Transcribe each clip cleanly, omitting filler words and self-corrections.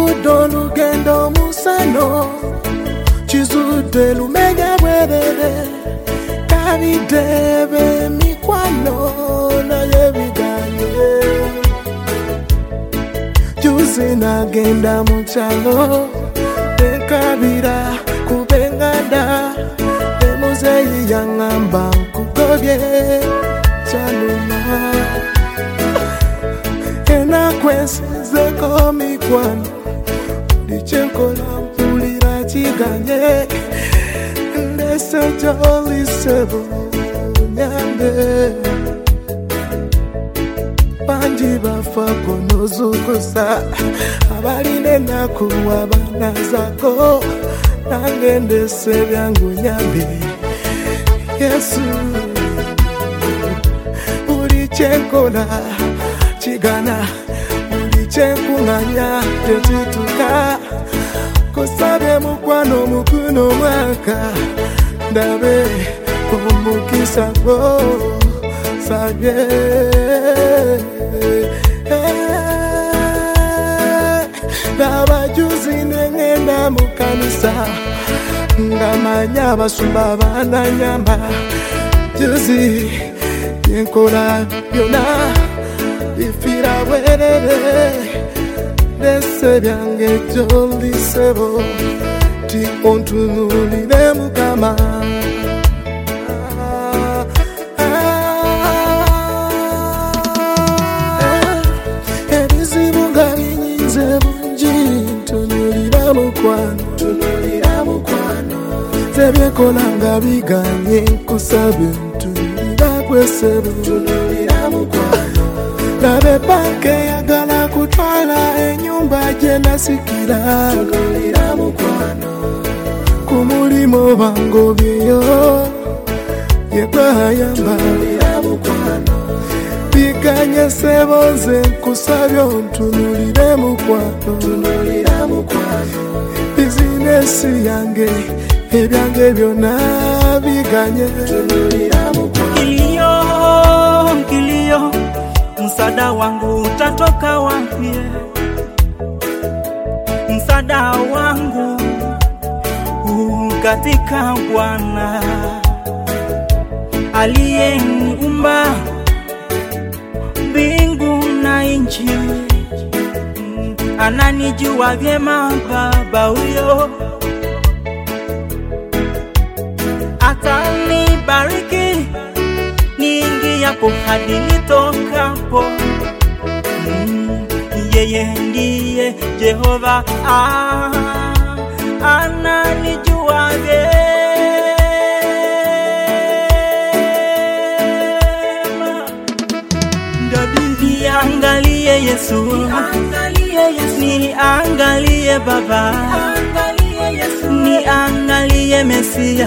Lugudo lugendo musano Chizude lumenya bwerere Kabidebe mikwano na yebiganye Juzi nagenda muchalo Dekabira kubengada Emuzeyi yangamba kukobye Chaluma Ena kwensizeko mikwano Dichenkola mpulira chiganye Ndese joli sebo nyambe Panji bafa kono zukusa Abaline nakuwa bana zako Nange ndese byangu nyambe Yesu Ulichenkola chigana Ulichenkunganya tetituka Kosabe mukwano mukuno mwaka Ndabe kumukisa go Sabye Ndaba juzi nengenda mukanisa Ngamanya basumba bana nyamba Juzi yenkola yona Ifira werere Dese byange joli sebo Ti ontunulile mukama Ebizibu nga binyinze bungi Tunulira mukwano Tebyekola nga biganye nkusabe Tunulira kwesebo Tunulira mukwano Nabe banke yagala kutwala enyumba je nasikira Tunulira mukwano Kumulimo bango byeyo Yebrahayamba Tunulira mukwano Biganye sebonze nkusabyo Tunulire mukwano Tunulira mukwano Bizinesi yange ebyange byona biganye Tunulira mukwano Kilio Msada wangu utatoka wapi? Msada wangu katika Bwana aliyeniumba mbingu na nchi. Ananijua vyema Baba huyo, atanibariki niingiapo hadi nitokapo. Yeye ndiye Jehova, ananijua vyema. Niangalie Yesu, niangalie Baba, niangalie Mesia.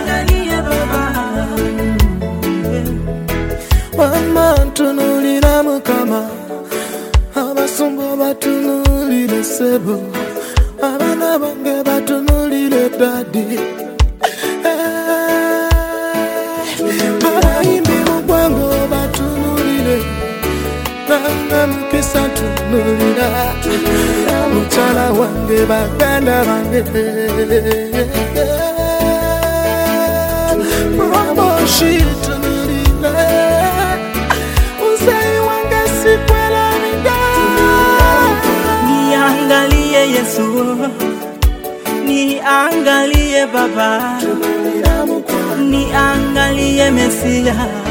Mama tunulira mukama Abasumba batunulire sebo Abana bange batunulire dadi Abayimbi mugwango batunulire Nanga mukisa tunulira Muchala wange baganda bange Mama shit Niangalie Yesu, niangalie Baba, niangalie Mesia.